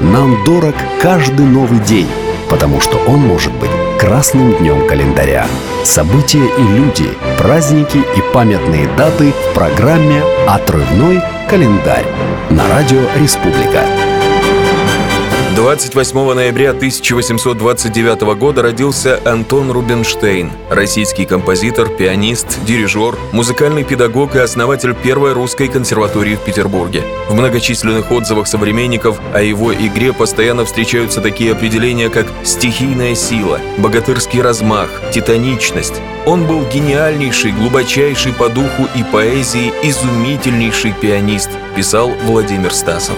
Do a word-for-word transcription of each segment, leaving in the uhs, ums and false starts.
Нам дорог каждый новый день, потому что он может быть красным днем календаря. События и люди, праздники и памятные даты в программе «Отрывной календарь» на радио «Республика». двадцать восьмого ноября тысяча восемьсот двадцать девятого года родился Антон Рубинштейн, российский композитор, пианист, дирижер, музыкальный педагог и основатель первой русской консерватории в Петербурге. В многочисленных отзывах современников о его игре постоянно встречаются такие определения, как «стихийная сила», «богатырский размах», «титаничность». Он был гениальнейший, глубочайший по духу и поэзии, изумительнейший пианист, писал Владимир Стасов.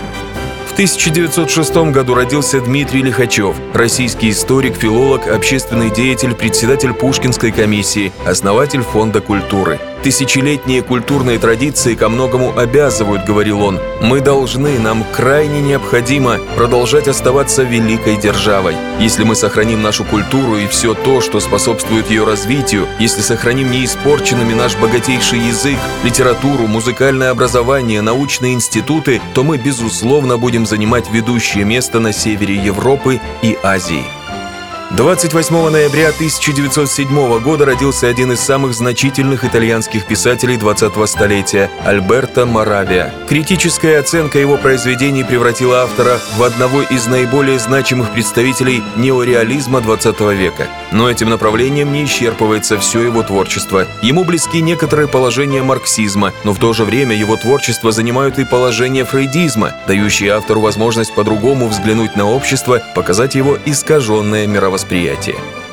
В тысяча девятьсот шестом году родился Дмитрий Лихачев, российский историк, филолог, общественный деятель, председатель Пушкинской комиссии, основатель Фонда культуры. «Тысячелетние культурные традиции ко многому обязывают», — говорил он. «Мы должны, нам крайне необходимо продолжать оставаться великой державой. Если мы сохраним нашу культуру и все то, что способствует ее развитию, если сохраним неиспорченными наш богатейший язык, литературу, музыкальное образование, научные институты, то мы, безусловно, будем занимать ведущее место на севере Европы и Азии». двадцать восьмого ноября тысяча девятьсот седьмого года родился один из самых значительных итальянских писателей двадцатого столетия – Альберто Моравия. Критическая оценка его произведений превратила автора в одного из наиболее значимых представителей неореализма двадцатого века. Но этим направлением не исчерпывается все его творчество. Ему близки некоторые положения марксизма, но в то же время его творчество занимают и положения фрейдизма, дающие автору возможность по-другому взглянуть на общество, показать его искаженное мировосприятие. Восприятие.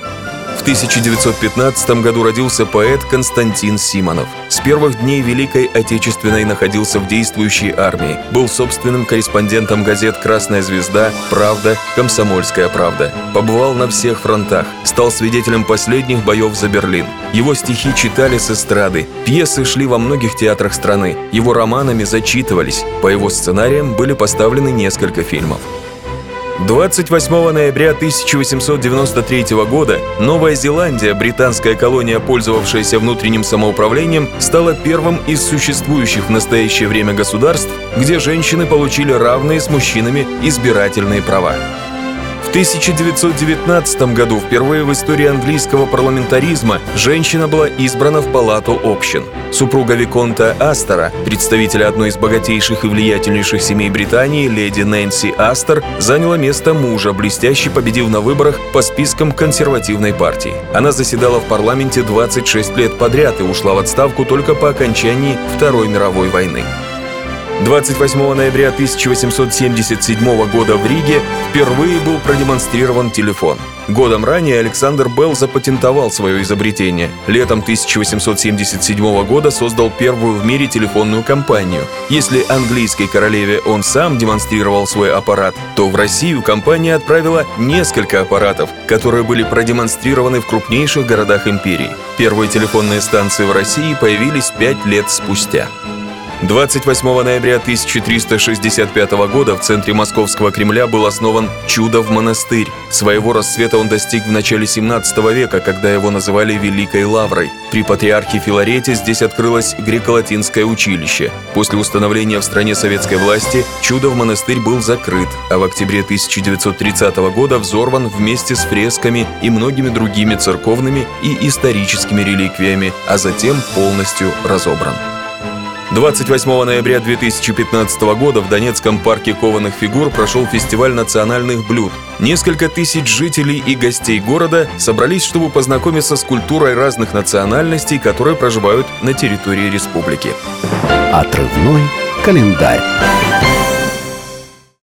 В тысяча девятьсот пятнадцатом году родился поэт Константин Симонов. С первых дней Великой Отечественной находился в действующей армии. Был собственным корреспондентом газет «Красная звезда», «Правда», «Комсомольская правда». Побывал на всех фронтах. Стал свидетелем последних боев за Берлин. Его стихи читали с эстрады. Пьесы шли во многих театрах страны. Его романами зачитывались. По его сценариям были поставлены несколько фильмов. двадцать восьмого ноября тысяча восемьсот девяносто третьего года Новая Зеландия, британская колония, пользовавшаяся внутренним самоуправлением, стала первым из существующих в настоящее время государств, где женщины получили равные с мужчинами избирательные права. В тысяча девятьсот девятнадцатом году впервые в истории английского парламентаризма женщина была избрана в Палату общин. Супруга виконта Астера, представителя одной из богатейших и влиятельнейших семей Британии, леди Нэнси Астер, заняла место мужа, блестяще победив на выборах по спискам консервативной партии. Она заседала в парламенте двадцать шесть лет подряд и ушла в отставку только по окончании Второй мировой войны. двадцать восьмого ноября тысяча восемьсот семьдесят седьмого года в Риге впервые был продемонстрирован телефон. Годом ранее Александр Белл запатентовал свое изобретение. Летом тысяча восемьсот семьдесят седьмого года создал первую в мире телефонную компанию. Если английской королеве он сам демонстрировал свой аппарат, то в Россию компания отправила несколько аппаратов, которые были продемонстрированы в крупнейших городах империи. Первые телефонные станции в России появились пять лет спустя. двадцать восьмого ноября тысяча триста шестьдесят пятого года в центре Московского Кремля был основан Чудов монастырь. Своего расцвета он достиг в начале семнадцатого века, когда его называли Великой Лаврой. При патриархе Филарете здесь открылось греко-латинское училище. После установления в стране советской власти Чудов монастырь был закрыт, а в октябре тысяча девятьсот тридцатого года взорван вместе с фресками и многими другими церковными и историческими реликвиями, а затем полностью разобран. двадцать восьмого ноября две тысячи пятнадцатого года в Донецком парке кованых фигур прошел фестиваль национальных блюд. Несколько тысяч жителей и гостей города собрались, чтобы познакомиться с культурой разных национальностей, которые проживают на территории республики. Отрывной календарь.